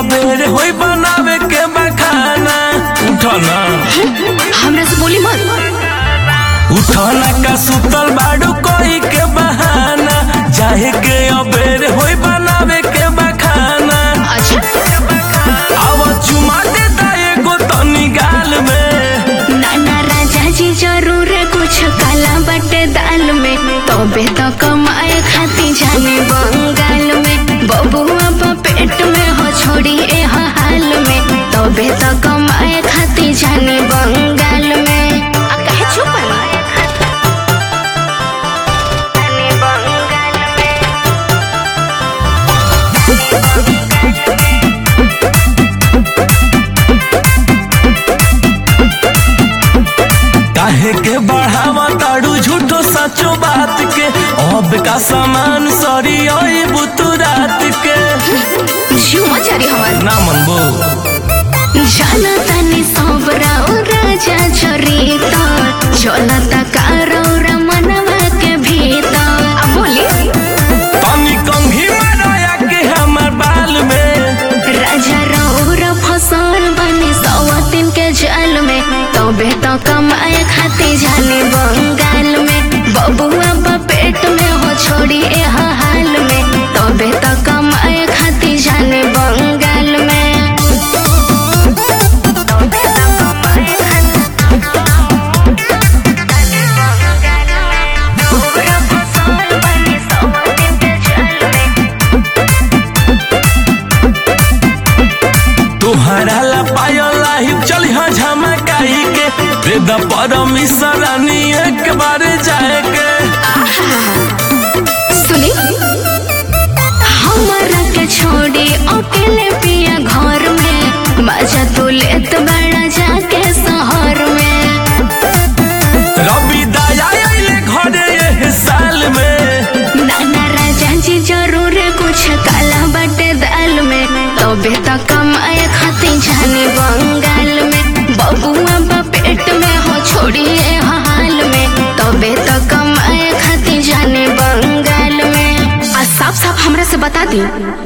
अबेर होई बनावे के बखाना। उठना हमरा से बोली मत। उठना का सुतल बाड़ू कोई के बहाना, जाहे के अबेर होई बनावे के बखाना। अच्छा अब चुमा दे दाए गो तनी गाल में। नाना राजा जी जरूर कुछ काला बटे दाल में, तबे तो कमाए खाती जाने बंगाल में। बबुआ पेट में हो छोड़ी ए हाल में, तबे तो कमाए खाती जाने बंगाल में। काहे छुपल काहे के बढ़ावा ताड़ू झूठो सचो बात के, अब का सामान सरी ओई बुतु रात के। जीव मचारी हमार ना मनबो जानता नि सब राव राजा चरिता, चलता कारौरा मनवा के भीतर। अब बोली तनी कंघी माराया के हमर बाल में। राजा रौरा फसल बनी सवातिन के जाल में, तबे तो कमाए खाती जाने बंगाल में। बबुआ पेट में हो छोड़ी ए हाल में, तबे तो कमाए खाती जाने बंगाल में। तुहरा ला पायो लाही चली हाँ झमकाई के, दे द परमिशरानी एक बार जाए के। सुनी हमारा के छोड़ी अकेले पिया घर में, मजा तो लेत बड़ा जाके शहर में। रवि दया आइले घरे एह साल में। नाना राजा जी जरूर कुछ काला बटे दाल में, तबे तो कमाए खाती जाने बंगाल में। बबुआ पेट में हो छोड़ी ए हाल में, तबे तो कमाए खाती जाने बंगाल में। आ साफ साफ हमरा से बता दी